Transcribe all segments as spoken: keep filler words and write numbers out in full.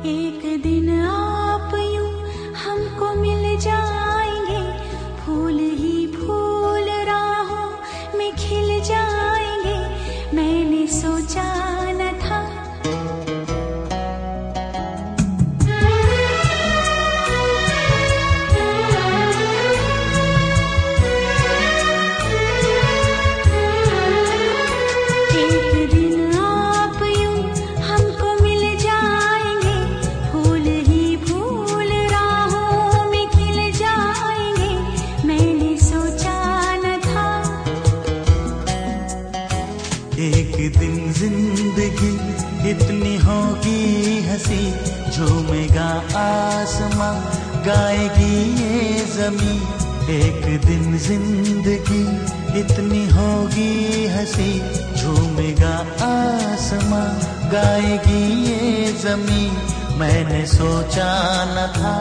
एक दिन आप यूं हमको मिल जाएंगे, फूल ही फूल राहों में खिल जाएंगे। मैंने सोचा न था एक दिन जिंदगी इतनी होगी हंसी, झूमेगा आसमां गाएगी ये जमी। एक दिन जिंदगी इतनी होगी हंसी, झूमेगा आसमां गाएगी ये जमी। मैंने सोचा न था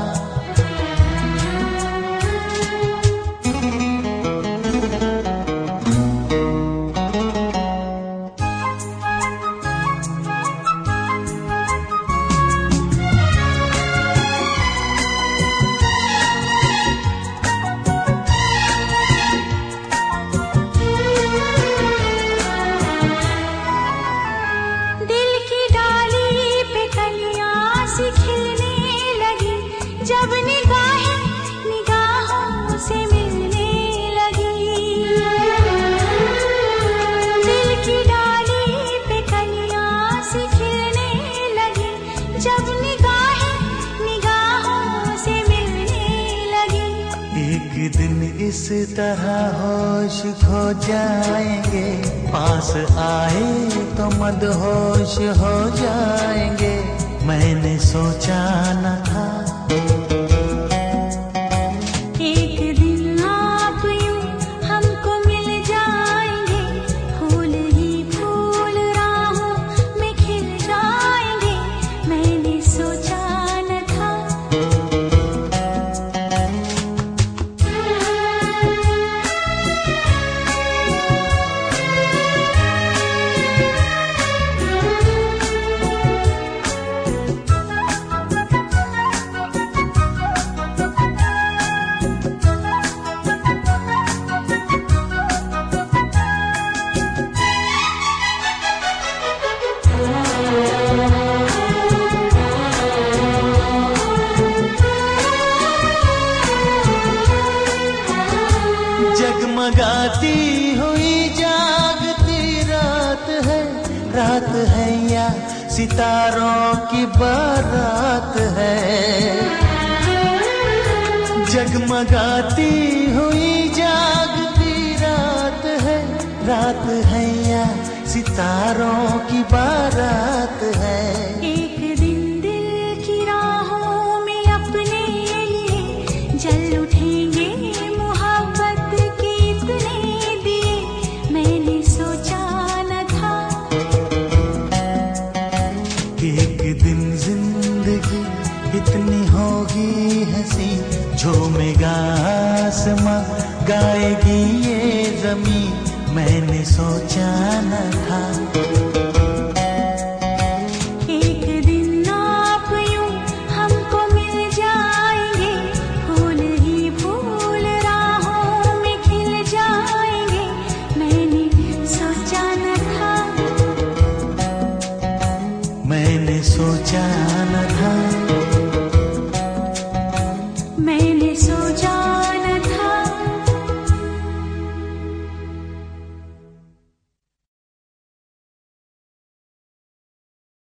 जब निगाहें निगाहों से मिलने लगी। दिल की डाली पे कलियां सी खिलने लगी, जब निगाहें निगाहों से मिलने लगी। एक दिन इस तरह होश खो जाएंगे, पास आए तो मदहोश हो जाएंगे। मैंने सोचा न था एक दिन आप यूं हमको मिल जाएंगे, फूल ही फूल राहों में खिल जाएंगे। मैंने सोचा न था जगमगाती हुई जागती रात है, रात है या सितारों की बारात है। जगमगाती हुई जागती रात है, रात है या सितारों की बारात है। एक दिन दिल की राहों में अपने लिए जल उठेंगे, इतनी होगी हंसी, झूमेगा आसमां गाएगी ये जमी। मैंने सोचा न था एक दिन आप यूं हमको मिल जाएंगे, फूल ही फूल राहों में खिल जाएंगे। मैंने सोचा न था मैंने सोचा न था